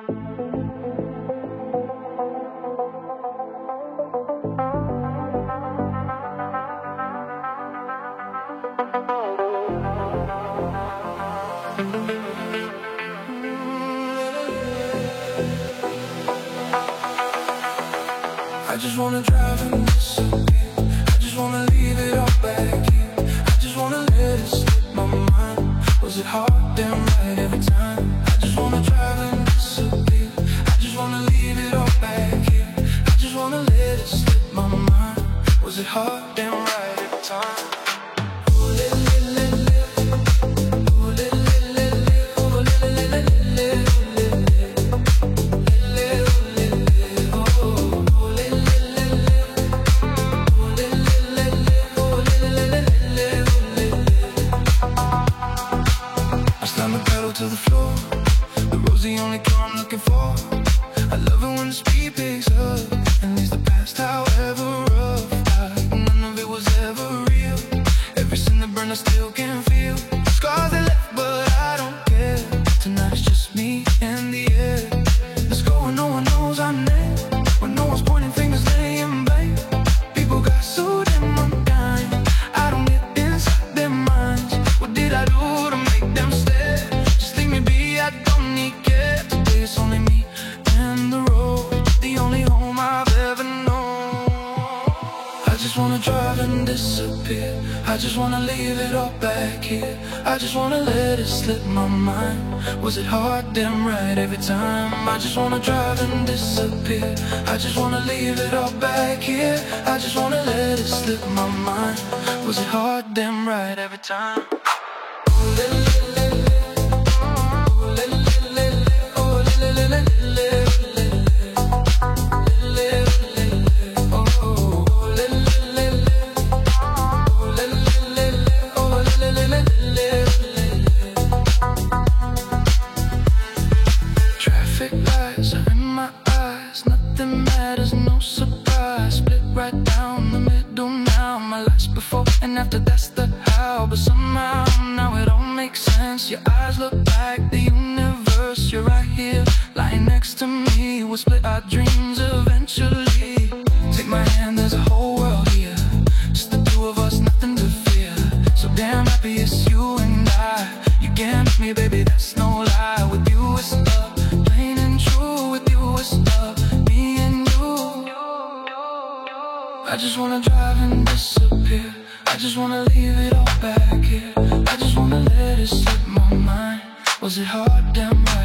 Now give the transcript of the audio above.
I just wanna drive and disappear. I just wanna leave it all back here. I just wanna let it slip my mind. Was it hard? Damn right every time. I just wanna drive and disappear. I just wanna leave it all back here. I just wanna let it slip my mind. Was it hard? Damn right every time. To the floor, the road's the only car I'm looking for. I love it when the speed picks up and leaves the past however rough. None of it was ever real. Every sin that burned I still can feel. Scars that left but I don't care. Tonight it's just me and the air. Let's go where no one knows I'm there, where no one's pointing fingers, laying blame. People got so damn unkind, I don't get inside their minds. What did I do to make them stare? I don't need care. Today it's only me and the road, the only home I've ever known. I just wanna drive and disappear. I just wanna leave it all back here. I just wanna let it slip my mind. Was it hard? Damn right every time. I just wanna drive and disappear. I just wanna leave it all back here. I just wanna let it slip my mind. Was it hard? Damn right every time. Traffic lights are in my eyes, nothing matters, no surprise. Split right down the middle now. My life's before and after, that's the how. But somehow now it all makes sense. Your eyes look like the universe. You're right here, lying next to me. We'll split our dreams eventually. Take my hand, there's a whole world here. Just the two of us, nothing to fear. So damn happy it's you and I. You can't miss me, baby, that's no lie. With you it's love, plain and true. With you it's love, me and you. I just wanna drive and disappear. I just wanna leave it all back here. I just wanna let it slip my mind. Was it hard? Damn right.